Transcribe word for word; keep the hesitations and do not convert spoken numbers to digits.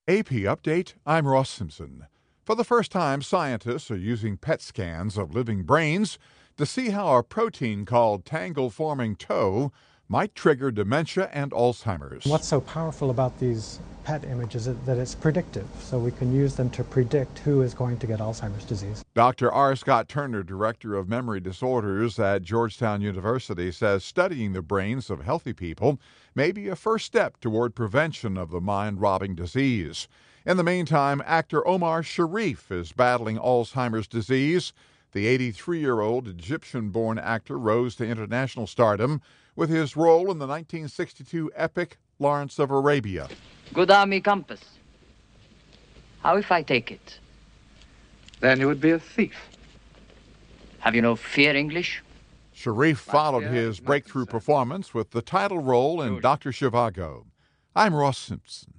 A P Update, I'm Ross Simpson. For the first time, scientists are using P E T scans of living brains to see how a protein called tangle-forming tow might trigger dementia and Alzheimer's. What's so powerful about these P E T images is that it's predictive, so we can use them to predict who is going to get Alzheimer's disease. Doctor R. Scott Turner, director of memory disorders at Georgetown University, says studying the brains of healthy people may be a first step toward prevention of the mind-robbing disease. In the meantime, actor Omar Sharif is battling Alzheimer's disease. The eighty-three-year-old Egyptian-born actor rose to international stardom with his role in the nineteen sixty-two epic Lawrence of Arabia. Good army compass. How if I take it? Then you would be a thief. Have you no fear English? Sharif followed his breakthrough performance with the title role in Doctor Zhivago. I'm Ross Simpson.